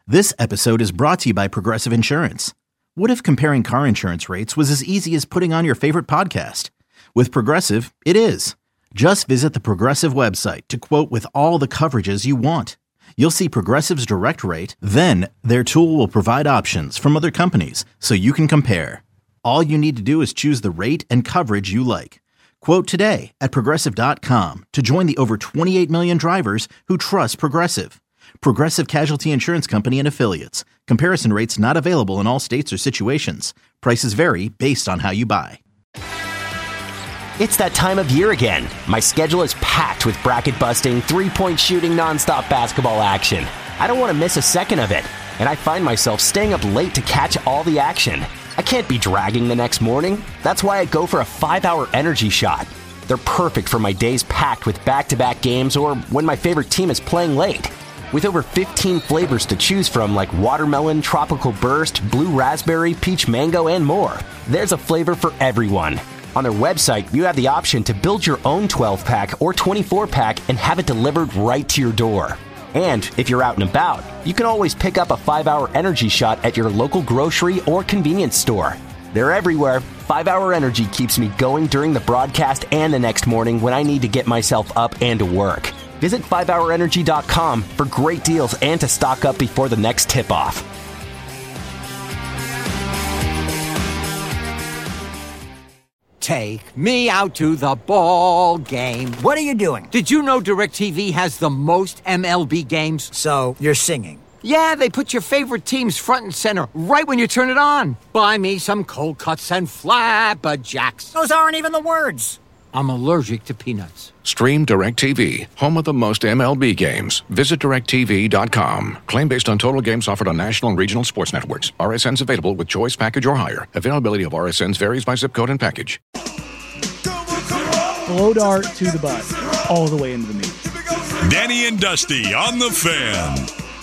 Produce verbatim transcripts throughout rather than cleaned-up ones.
This episode is brought to you by Progressive Insurance. What if comparing car insurance rates was as easy as putting on your favorite podcast? With Progressive, it is. Just visit the Progressive website to quote with all the coverages you want. You'll see Progressive's direct rate, then their tool will provide options from other companies so you can compare. All you need to do is choose the rate and coverage you like. Quote today at progressive dot com to join the over twenty-eight million drivers who trust Progressive. Progressive Casualty Insurance Company and Affiliates. Comparison rates not available in all states or situations. Prices vary based on how you buy. It's that time of year again. My schedule is packed with bracket-busting, three-point shooting, nonstop basketball action. I don't want to miss a second of it, and I find myself staying up late to catch all the action. I can't be dragging the next morning. That's why I go for a five-hour energy shot. They're perfect for my days packed with back-to-back games or when my favorite team is playing late. With over fifteen flavors to choose from like watermelon, tropical burst, blue raspberry, peach mango, and more, there's a flavor for everyone. On their website, you have the option to build your own twelve-pack or twenty-four-pack and have it delivered right to your door. And if you're out and about, you can always pick up a five-hour energy shot at your local grocery or convenience store. They're everywhere. five-hour Energy keeps me going during the broadcast and the next morning when I need to get myself up and to work. Visit five hour energy dot com for great deals and to stock up before the next tip-off. Take me out to the ball game. What are you doing? Did you know DirecTV has the most M L B games? So, you're singing? Yeah, they put your favorite teams front and center right when you turn it on. Buy me some cold cuts and flabberjacks. Those aren't even the words. I'm allergic to peanuts. Stream DirecTV, home of the most M L B games. Visit direct T V dot com. Claim based on total games offered on national and regional sports networks. R S Ns available with choice package or higher. Availability of R S Ns varies by zip code and package. Blow dart to the butt, all the way into the meat. Danny and Dusty on the Fan.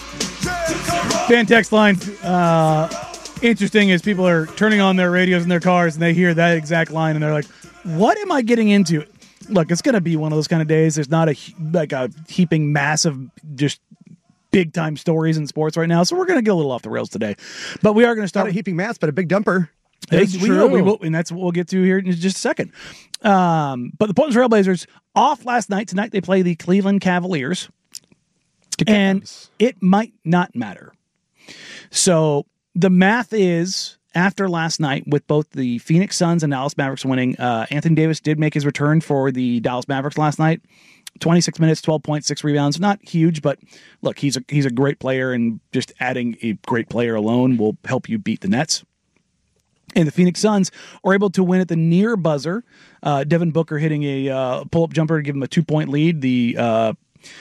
Fan text line. Uh, interesting is people are turning on their radios in their cars and they hear that exact line and they're like, what am I getting into? Look, it's going to be one of those kind of days. There's not a like a heaping massive, just big time stories in sports right now. So we're going to get a little off the rails today, but we are going to start not a heaping mass, but a big dumper. That's we will, we will, and that's what we'll get to here in just a second. Um, but the Portland Trail Blazers off last night. Tonight they play the Cleveland Cavaliers, and it might not matter. So the math is, after last night, with both the Phoenix Suns and Dallas Mavericks winning, uh, Anthony Davis did make his return for the Dallas Mavericks last night. twenty-six minutes, twelve point six rebounds. Not huge, but look, he's a, he's a great player, and just adding a great player alone will help you beat the Nets. And the Phoenix Suns are able to win at the near buzzer. Uh, Devin Booker hitting a uh, pull-up jumper to give him a two-point lead. The uh,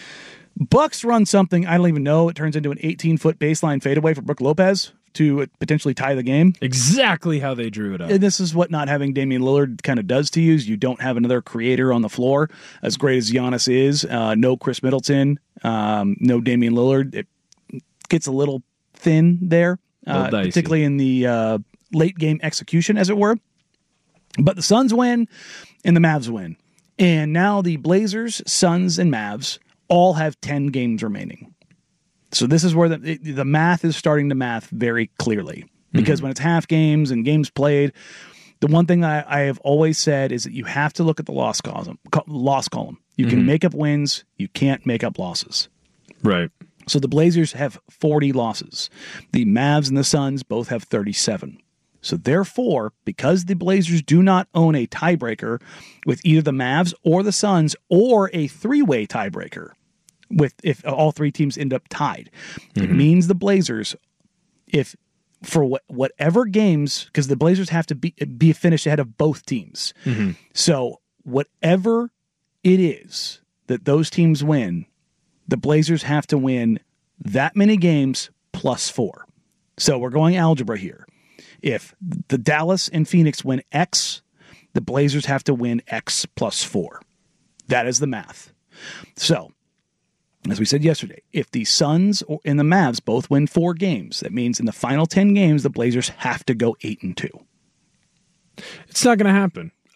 Bucks run something, I don't even know. It turns into an eighteen-foot baseline fadeaway for Brook Lopez to potentially tie the game. Exactly how they drew it up. And this is what not having Damian Lillard kind of does to you. Is you don't have another creator on the floor. As great as Giannis is, uh, no Chris Middleton, um, no Damian Lillard. It gets a little thin there, uh, particularly in the uh, late game execution, as it were. But the Suns win and the Mavs win. And now the Blazers, Suns, and Mavs all have ten games remaining. So this is where the the math is starting to math very clearly. Because mm-hmm. when it's half games and games played, the one thing that I, I have always said is that you have to look at the loss column. Loss column. You mm-hmm. can make up wins. You can't make up losses. Right. So the Blazers have forty losses. The Mavs and the Suns both have thirty-seven. So therefore, because the Blazers do not own a tiebreaker with either the Mavs or the Suns, or a three-way tiebreaker with if all three teams end up tied, mm-hmm. it means the Blazers, if for what, whatever games, because the Blazers have to be be finished ahead of both teams. Mm-hmm. So whatever it is that those teams win, the Blazers have to win that many games plus four. So we're going algebra here. If the Dallas and Phoenix win X, the Blazers have to win X plus four. That is the math. So, as we said yesterday, if the Suns and the Mavs both win four games, that means in the final ten games, the Blazers have to go eight and two. It's not going to happen.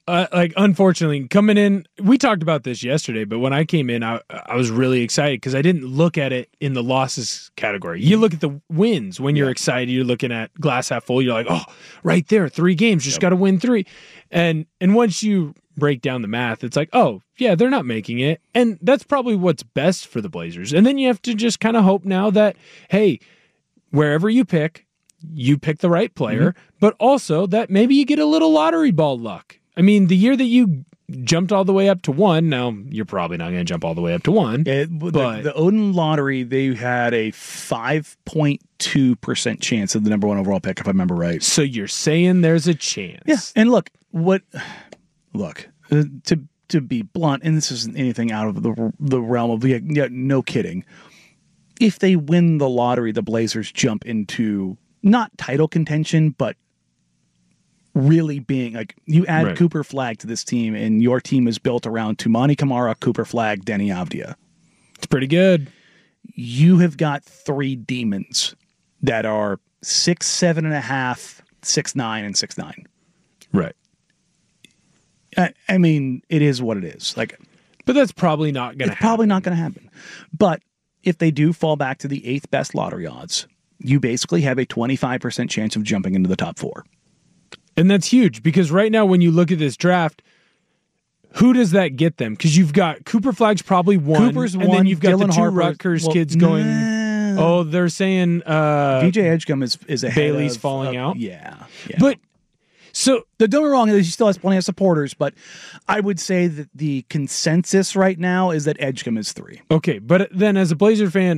uh, like unfortunately coming in, we talked about this yesterday, but when I came in, I, I was really excited because I didn't look at it in the losses category. You look at the wins when you're yeah. excited. You're looking at glass half full. You're like, oh, right there, three games, just yep. got to win three. And and once you break down the math, it's like, oh, yeah, they're not making it. And that's probably what's best for the Blazers. And then you have to just kind of hope now that, hey, wherever you pick, you pick the right player, mm-hmm. but also that maybe you get a little lottery ball luck. I mean, the year that you jumped all the way up to one, now you're probably not going to jump all the way up to one. It, but the, the Odin lottery, they had a five point two percent chance of the number one overall pick, if I remember right. So you're saying there's a chance. Yeah, and look, what, look, uh, to to be blunt, and this isn't anything out of the the realm of, yeah, yeah, no kidding. If they win the lottery, the Blazers jump into not title contention, but really being like, you add right. Cooper Flagg to this team, and your team is built around Toumani Camara, Cooper Flagg, Denny Avdia. It's pretty good. You have got three demons that are six, seven and a half, six nine, and six nine. Right. I, I mean, it is what it is. Like, but that's probably not going to happen. Probably not going to happen. But if they do fall back to the eighth best lottery odds, you basically have a twenty-five percent chance of jumping into the top four. And that's huge because right now when you look at this draft, who does that get them? Because you've got Cooper Flagg's probably one, Cooper's and one, then you've got Dylan the two Harper, Rutgers well, kids going. Nah. Oh, they're saying uh, V J Edgecombe is is ahead Bailey's of, falling of, out. Yeah, yeah, but so don't get me wrong, he still has plenty of supporters. But I would say that the consensus right now is that Edgecombe is three. Okay, but then as a Blazer fan,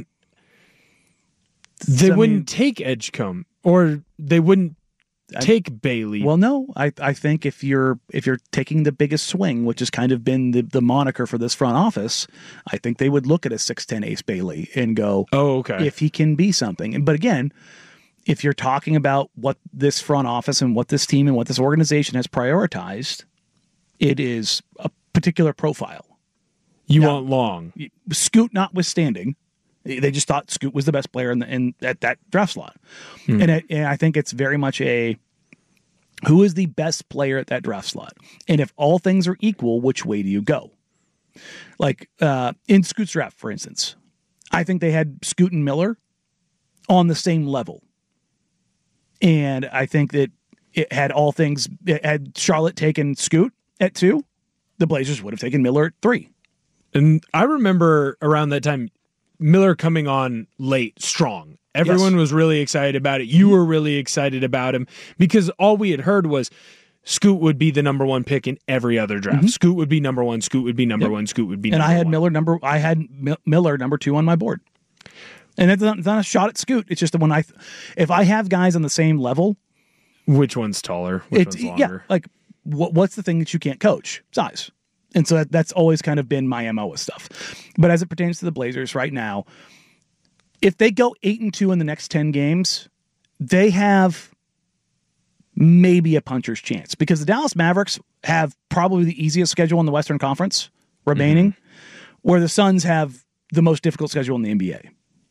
they I wouldn't mean, take Edgecombe, or they wouldn't take I, Bailey. Well, no, I I think if you're if you're taking the biggest swing, which has kind of been the, the moniker for this front office, I think they would look at a six ten Ace Bailey and go, oh, okay, if he can be something. But again, if you're talking about what this front office and what this team and what this organization has prioritized, it is a particular profile. You now, want long. Scoot notwithstanding. They just thought Scoot was the best player in, the, in at that draft slot. Hmm. And, it, and I think it's very much a, who is the best player at that draft slot? And if all things are equal, which way do you go? Like uh, in Scoot's draft, for instance, I think they had Scoot and Miller on the same level. And I think that it had all things, it had Charlotte taken Scoot at two, the Blazers would have taken Miller at three. And I remember around that time, Miller coming on late, strong. Everyone yes. was really excited about it. You were really excited about him because all we had heard was Scoot would be the number one pick in every other draft. Mm-hmm. Scoot would be number one. Scoot would be number yep. one. Scoot would be. And number I had one. Miller number. I had M- Miller number two on my board. And it's not, it's not a shot at Scoot. It's just that when I, if I have guys on the same level, which one's taller? Which one's longer? Yeah, like what, what's the thing that you can't coach? Size. And so that, that's always kind of been my M O with stuff. But as it pertains to the Blazers right now, if they go eight and two in the next ten games, they have maybe a puncher's chance because the Dallas Mavericks have probably the easiest schedule in the Western Conference remaining, mm-hmm. where the Suns have the most difficult schedule in the N B A.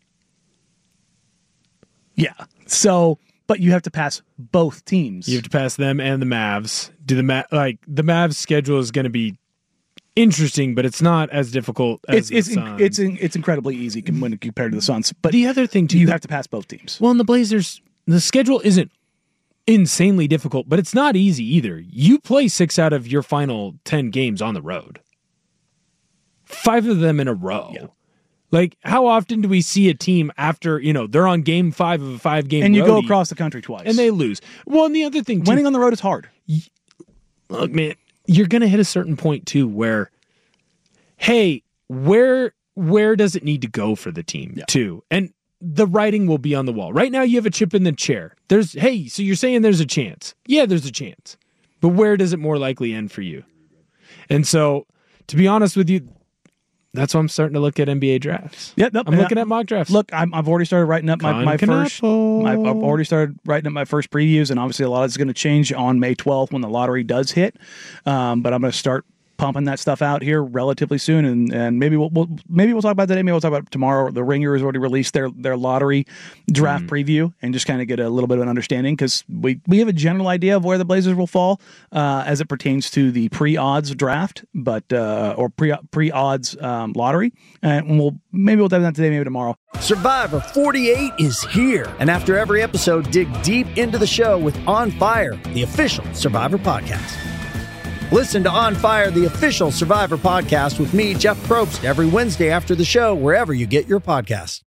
Yeah. So, but you have to pass both teams. You have to pass them and the Mavs. Do the Ma- like the Mavs schedule is going to be interesting, but it's not as difficult as it's it's the Suns. it's it's incredibly easy when compared to the Suns. But the other thing too, you have to pass both teams. Well, in the Blazers, the schedule isn't insanely difficult, but it's not easy either. You play six out of your final ten games on the road, five of them in a row. Yeah. Like, how often do we see a team after, you know, they're on game five of a five-game and you roadie, go across the country twice. And they lose. Well, and the other thing, too, winning on the road is hard. Look, man, you're going to hit a certain point, too, where, hey, where where does it need to go for the team, yeah. too? And the writing will be on the wall. Right now, you have a chip in the chair. There's, hey, so you're saying there's a chance. Yeah, there's a chance. But where does it more likely end for you? And so, to be honest with you, that's why I'm starting to look at N B A drafts. Yeah, nope, I'm looking I, at mock drafts. Look, I'm, I've already started writing up my, my first. My, I've already started writing up my first previews, and obviously a lot is going to change on May twelfth when the lottery does hit. Um, but I'm going to start pumping that stuff out here relatively soon, and, and maybe we'll, we'll maybe we'll talk about that today. Maybe we'll talk about it tomorrow. The Ringer has already released their their lottery draft mm. preview, and just kind of get a little bit of an understanding, because we we have a general idea of where the Blazers will fall uh, as it pertains to the pre-odds draft, but uh, or pre pre-odds um, lottery, and we'll maybe we'll dive into that today, maybe tomorrow. Survivor forty-eight is here, and after every episode, dig deep into the show with On Fire, the official Survivor podcast. Listen to On Fire, the official Survivor podcast with me, Jeff Probst, every Wednesday after the show, wherever you get your podcasts.